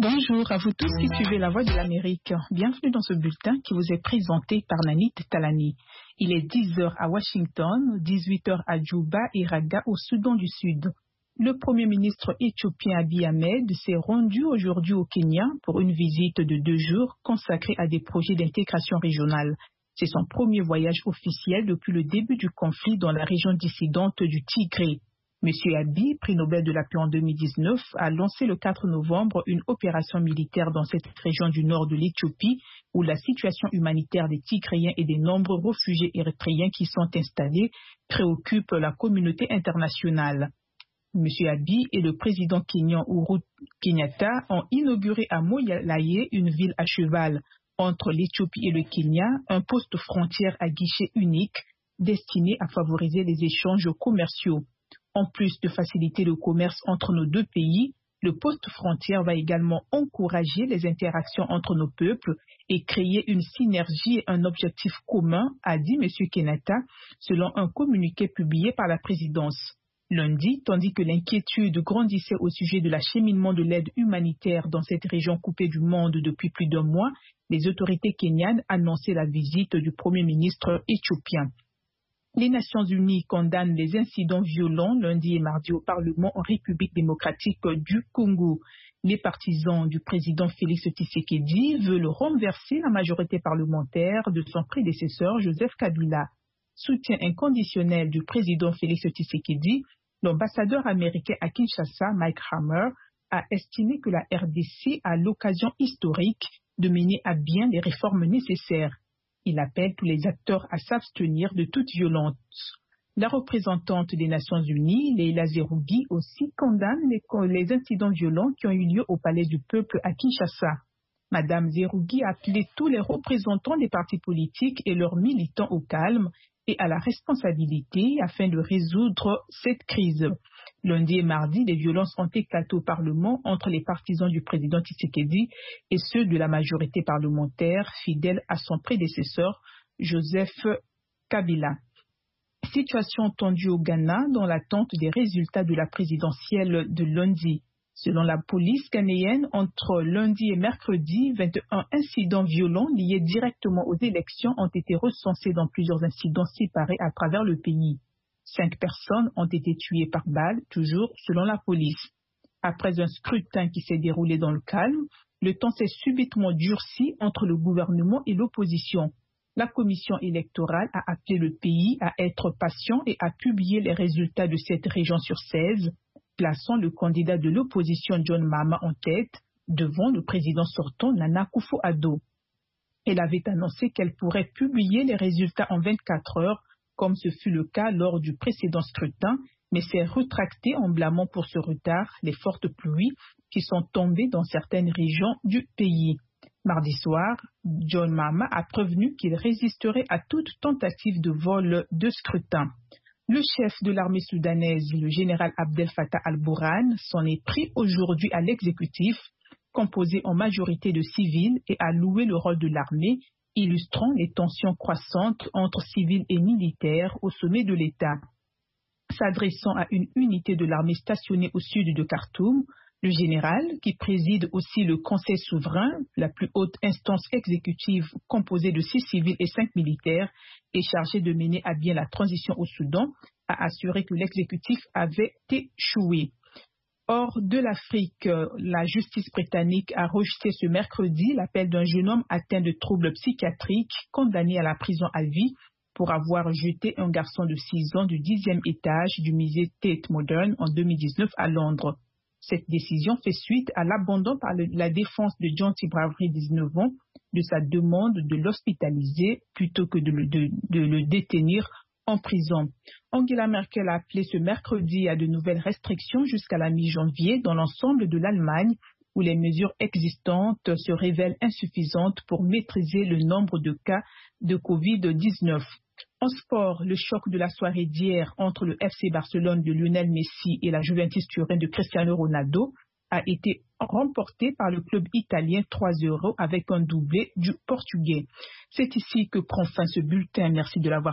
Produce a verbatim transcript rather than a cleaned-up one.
Bonjour à vous tous qui suivez La Voix de l'Amérique. Bienvenue dans ce bulletin qui vous est présenté par Nanit Talani. Il est dix heures à Washington, dix-huit heures à Djouba et Raga au Soudan du Sud. Le Premier ministre éthiopien Abiy Ahmed s'est rendu aujourd'hui au Kenya pour une visite de deux jours consacrée à des projets d'intégration régionale. C'est son premier voyage officiel depuis le début du conflit dans la région dissidente du Tigré. Monsieur Abiy, prix Nobel de la paix en deux mille dix-neuf, a lancé le quatre novembre une opération militaire dans cette région du nord de l'Éthiopie où la situation humanitaire des Tigréens et des nombreux réfugiés érythréens qui sont installés préoccupe la communauté internationale. Monsieur Abiy et le président kenyan Uhuru Kenyatta ont inauguré à Moyalaye, une ville à cheval entre l'Éthiopie et le Kenya, un poste frontière à guichet unique destiné à favoriser les échanges commerciaux. En plus de faciliter le commerce entre nos deux pays, le poste frontière va également encourager les interactions entre nos peuples et créer une synergie et un objectif commun, a dit M. Kenyatta, selon un communiqué publié par la présidence. Lundi, tandis que l'inquiétude grandissait au sujet de l'acheminement de l'aide humanitaire dans cette région coupée du monde depuis plus d'un mois, les autorités kenyanes annonçaient la visite du Premier ministre éthiopien. Les Nations Unies condamnent les incidents violents lundi et mardi au Parlement en République démocratique du Congo. Les partisans du président Félix Tshisekedi veulent renverser la majorité parlementaire de son prédécesseur Joseph Kabila. Soutien inconditionnel du président Félix Tshisekedi, l'ambassadeur américain à Kinshasa, Mike Hammer, a estimé que la R D C a l'occasion historique de mener à bien les réformes nécessaires. Il appelle tous les acteurs à s'abstenir de toute violence. La représentante des Nations Unies, Leila Zerougi, aussi condamne les, les incidents violents qui ont eu lieu au Palais du Peuple à Kinshasa. Madame Zerougi a appelé tous les représentants des partis politiques et leurs militants au calme et à la responsabilité afin de résoudre cette crise. Lundi et mardi, des violences ont éclaté au Parlement entre les partisans du président Tshisekedi et ceux de la majorité parlementaire fidèle à son prédécesseur, Joseph Kabila. Situation tendue au Ghana dans l'attente des résultats de la présidentielle de lundi. Selon la police ghanéenne, entre lundi et mercredi, vingt et un incidents violents liés directement aux élections ont été recensés dans plusieurs incidents séparés à travers le pays. Cinq personnes ont été tuées par balle, toujours selon la police. Après un scrutin qui s'est déroulé dans le calme, le temps s'est subitement durci entre le gouvernement et l'opposition. La commission électorale a appelé le pays à être patient et à publier les résultats de cette région sur seize, plaçant le candidat de l'opposition John Mahama en tête devant le président sortant Nana Akufo-Addo. Elle avait annoncé qu'elle pourrait publier les résultats en vingt-quatre heures, comme ce fut le cas lors du précédent scrutin, mais s'est retractée en blâmant pour ce retard les fortes pluies qui sont tombées dans certaines régions du pays. Mardi soir, John Mahama a prévenu qu'il résisterait à toute tentative de vol de scrutin. Le chef de l'armée soudanaise, le général Abdel Fattah al-Burhan, s'en est pris aujourd'hui à l'exécutif, composé en majorité de civils, et a loué le rôle de l'armée, illustrant les tensions croissantes entre civils et militaires au sommet de l'État. S'adressant à une unité de l'armée stationnée au sud de Khartoum, le général, qui préside aussi le Conseil souverain, la plus haute instance exécutive composée de six civils et cinq militaires, est chargé de mener à bien la transition au Soudan, a assuré que l'exécutif avait échoué. Hors de l'Afrique, la justice britannique a rejeté ce mercredi l'appel d'un jeune homme atteint de troubles psychiatriques condamné à la prison à vie pour avoir jeté un garçon de six ans du dixième étage du musée Tate Modern en deux mille dix-neuf à Londres. Cette décision fait suite à l'abandon par le, la défense de John T. Bravery, dix-neuf ans, de sa demande de l'hospitaliser plutôt que de le, de, de le détenir en prison. Angela Merkel a appelé ce mercredi à de nouvelles restrictions jusqu'à la mi-janvier dans l'ensemble de l'Allemagne, où les mesures existantes se révèlent insuffisantes pour maîtriser le nombre de cas de covid dix-neuf. En sport, le choc de la soirée d'hier entre le F C Barcelone de Lionel Messi et la Juventus Turin de Cristiano Ronaldo a été remporté par le club italien trois zéro avec un doublé du Portugais. C'est ici que prend fin ce bulletin. Merci de l'avoir